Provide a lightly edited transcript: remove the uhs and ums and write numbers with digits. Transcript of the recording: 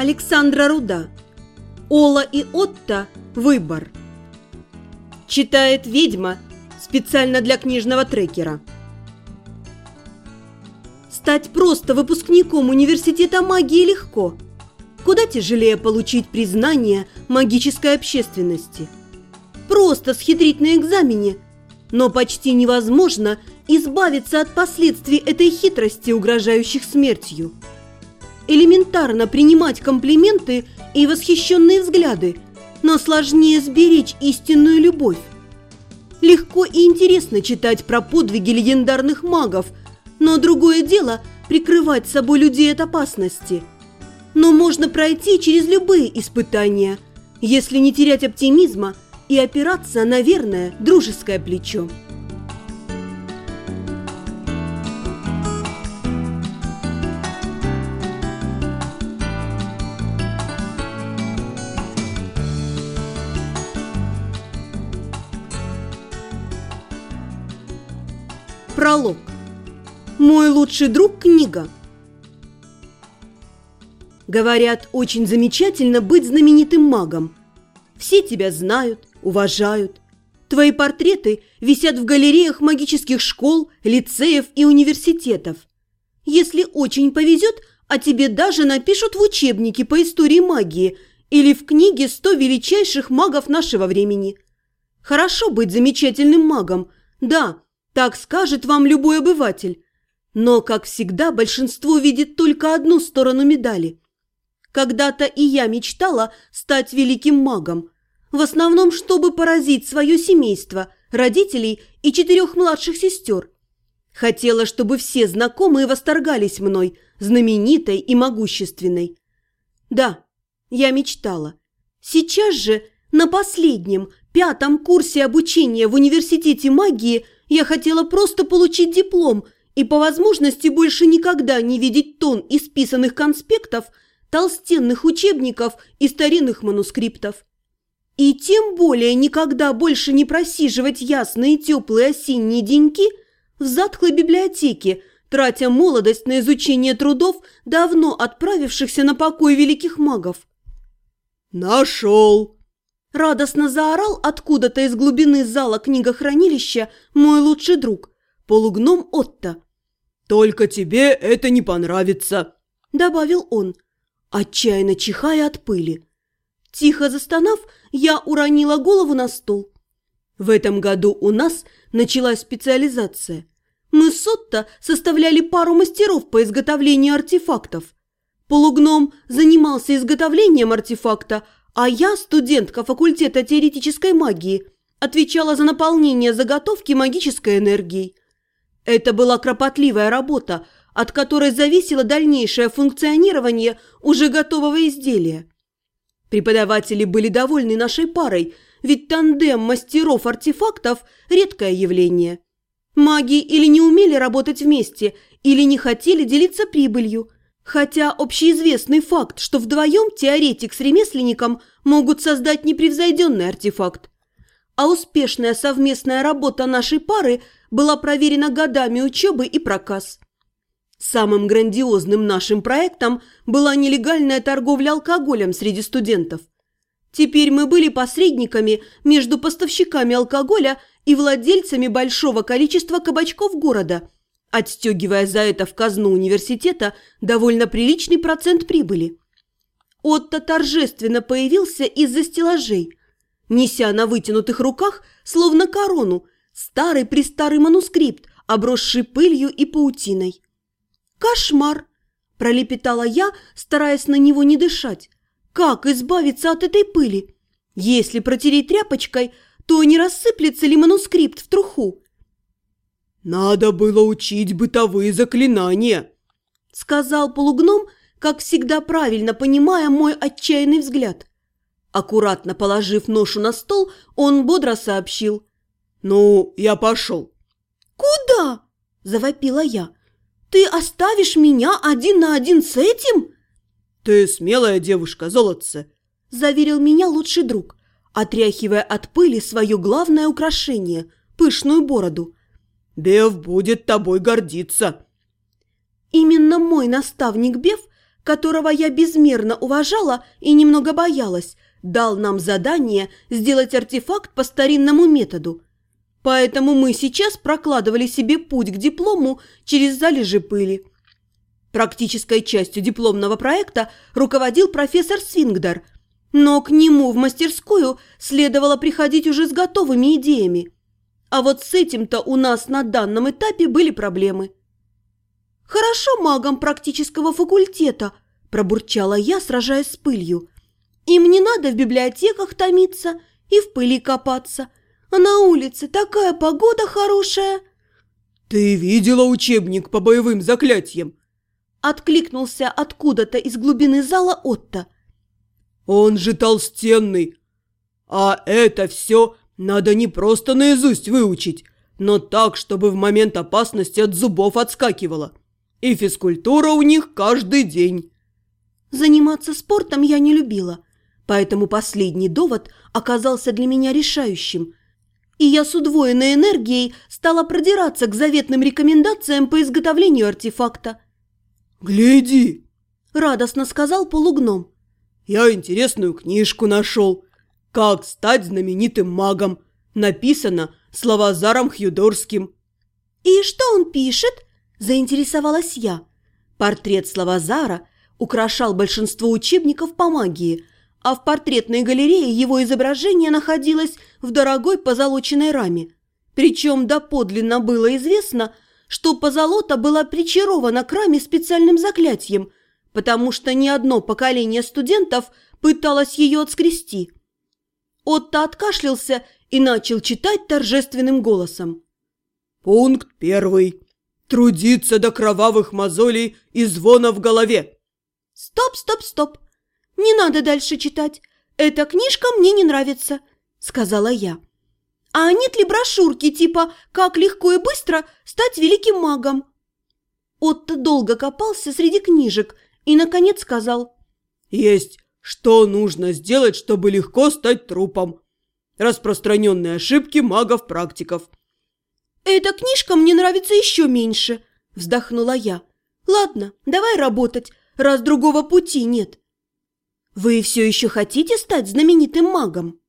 Александра Руда. Ола и Отто. Выбор. Читает ведьма специально для книжного трекера. Стать просто выпускником университета магии легко. Куда тяжелее получить признание магической общественности. Просто схитрить на экзамене, но почти невозможно избавиться от последствий этой хитрости, угрожающих смертью. Элементарно принимать комплименты и восхищенные взгляды, но сложнее сберечь истинную любовь. Легко и интересно читать про подвиги легендарных магов, но другое дело прикрывать собой людей от опасности. Но можно пройти через любые испытания, если не терять оптимизма и опираться на верное дружеское плечо. Пролог. Мой лучший друг. Книга. Говорят, очень замечательно быть знаменитым магом. Все тебя знают, уважают. Твои портреты висят в галереях магических школ, лицеев и университетов. Если очень повезет, о тебе даже напишут в учебнике по истории магии или в книге «100 величайших магов нашего времени». Хорошо быть замечательным магом, да, так скажет вам любой обыватель. Но, как всегда, большинство видит только одну сторону медали. Когда-то и я мечтала стать великим магом. В основном, чтобы поразить свое семейство, родителей и 4 младших сестер. Хотела, чтобы все знакомые восторгались мной, знаменитой и могущественной. Да, я мечтала. Сейчас же, на последнем, 5-м курсе обучения в университете магии, я хотела просто получить диплом и по возможности больше никогда не видеть тонн исписанных конспектов, толстенных учебников и старинных манускриптов. И тем более никогда больше не просиживать ясные теплые осенние деньки в затхлой библиотеке, тратя молодость на изучение трудов давно отправившихся на покой великих магов. «Нашел!» Радостно заорал откуда-то из глубины зала книгохранилища мой лучший друг, полугном Отто. «Только тебе это не понравится», – добавил он, отчаянно чихая от пыли. Тихо застонав, я уронила голову на стол. В этом году у нас началась специализация. Мы с Отто составляли пару мастеров по изготовлению артефактов. Полугном занимался изготовлением артефакта, а я, студентка факультета теоретической магии, отвечала за наполнение заготовки магической энергией. Это была кропотливая работа, от которой зависело дальнейшее функционирование уже готового изделия. Преподаватели были довольны нашей парой, ведь тандем мастеров-артефактов – редкое явление. Маги или не умели работать вместе, или не хотели делиться прибылью. Хотя общеизвестный факт, что вдвоем теоретик с ремесленником могут создать непревзойденный артефакт. А успешная совместная работа нашей пары была проверена годами учебы и проказ. Самым грандиозным нашим проектом была нелегальная торговля алкоголем среди студентов. Теперь мы были посредниками между поставщиками алкоголя и владельцами большого количества кабачков города, отстегивая за это в казну университета довольно приличный процент прибыли. Отто торжественно появился из-за стеллажей, неся на вытянутых руках, словно корону, старый-престарый манускрипт, обросший пылью и паутиной. «Кошмар!» – пролепетала я, стараясь на него не дышать. «Как избавиться от этой пыли? Если протереть тряпочкой, то не рассыплется ли манускрипт в труху?» «Надо было учить бытовые заклинания», – сказал полугном, как всегда правильно понимая мой отчаянный взгляд. Аккуратно положив ношу на стол, он бодро сообщил: «Ну, я пошел». «Куда?» – завопила я. «Ты оставишь меня 1 на 1 с этим?» «Ты смелая девушка, золотце», – заверил меня лучший друг, отряхивая от пыли свое главное украшение – пышную бороду. «Беф будет тобой гордиться». Именно мой наставник Беф которого я безмерно уважала и немного боялась, дал нам задание сделать артефакт по старинному методу. Поэтому мы сейчас прокладывали себе путь к диплому через залежи пыли. Практической частью дипломного проекта руководил профессор Свингдар, но к нему в мастерскую следовало приходить уже с готовыми идеями. А вот с этим-то у нас на данном этапе были проблемы. «Хорошо магам практического факультета», – пробурчала я, сражаясь с пылью. «Им не надо в библиотеках томиться и в пыли копаться. А на улице такая погода хорошая». «Ты видела учебник по боевым заклятиям?» Откликнулся откуда-то из глубины зала Отто. «Он же толстенный. А это все надо не просто наизусть выучить, но так, чтобы в момент опасности от зубов отскакивало. И физкультура у них каждый день». Заниматься спортом я не любила, поэтому последний довод оказался для меня решающим. И я с удвоенной энергией стала продираться к заветным рекомендациям по изготовлению артефакта. «Гляди!» – радостно сказал полугном. «Я интересную книжку нашел. Как стать знаменитым магом. Написано Славозаром Хьюдорским». «И что он пишет?» – заинтересовалась я. Портрет Славозара украшал большинство учебников по магии, а в портретной галерее его изображение находилось в дорогой позолоченной раме. Причем доподлинно было известно, что позолота была причарована к раме специальным заклятием, потому что ни одно поколение студентов пыталось ее отскрести. Отто откашлялся и начал читать торжественным голосом. «Пункт 1. Трудиться до кровавых мозолей и звона в голове». «Стоп, стоп, стоп! Не надо дальше читать. Эта книжка мне не нравится», – сказала я. «А нет ли брошюрки типа «Как легко и быстро стать великим магом»?» Отто долго копался среди книжек и, наконец, сказал. «Есть. Что нужно сделать, чтобы легко стать трупом? Распространенные ошибки магов-практиков». «Эта книжка мне нравится еще меньше», – вздохнула я. «Ладно, давай работать, раз другого пути нет». «Вы все еще хотите стать знаменитым магом?»